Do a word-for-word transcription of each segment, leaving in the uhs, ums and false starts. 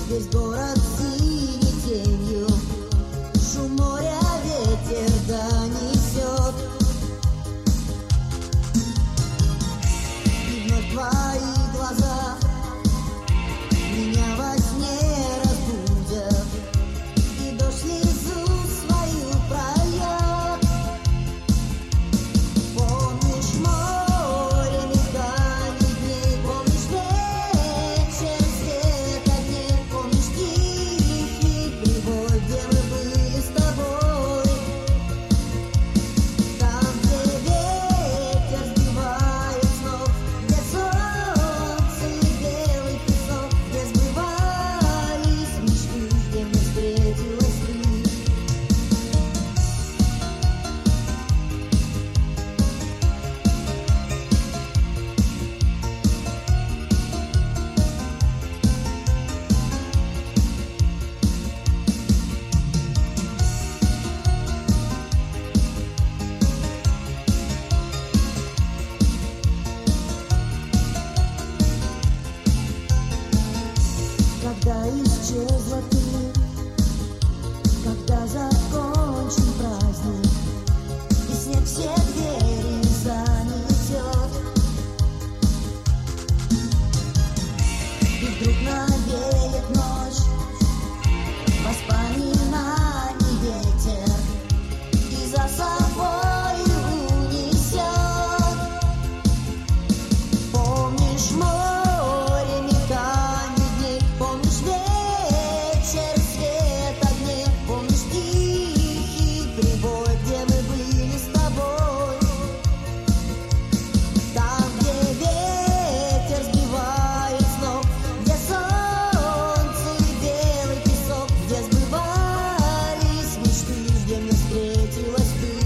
Весь город синей тенью, шум моря ветер донесет. И вновь твои глаза меня во сне разбудят, и дождь слезу свою прольет. Помнишь море мельканий дней, помнишь вечер, свет огней, помнишь тихий прибой, где мы были с тобой. Там, где ветер сбивает с ног, где солнце и белый песок, где сбывались мечты, где мне встретилась ты. Когда исчезла ты, когда закончен праздник, и снег все двери занесет, и вдруг навеет ночь, воспоминаний ветер, и за собой унесет. Помнишь море мельканий дней, помнишь вечер, свет огней, помнишь тихий прибой, где мы были с тобой. Там, где ветер сбивает с ног, где солнце и белый песок, где сбывались мечты, где мне встретилась ты.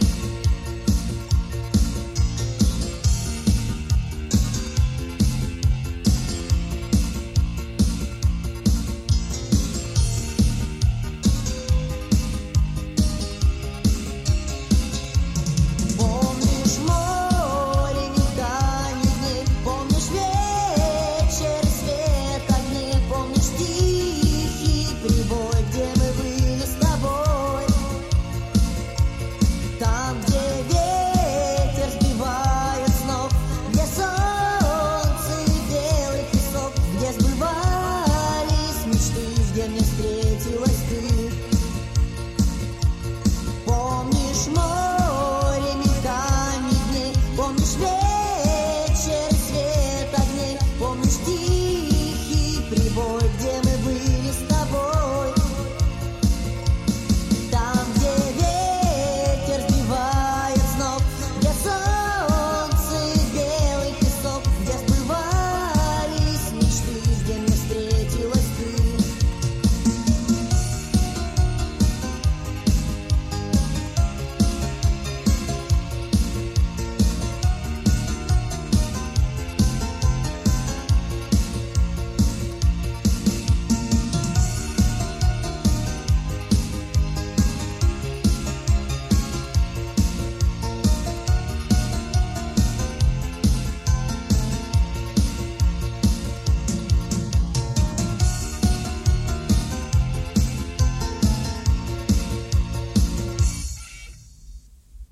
Помнишь море мельканий дней, помнишь вечер, свет огней, помнишь тихий прибой, где мы были с тобой. Там, где ветер сбивает с ног, где солнце и белый песок, где сбывались мечты, где мне встретилась ты. Помнишь море мельканий дней, помнишь вечер, свет огней, помнишь тихий прибой, где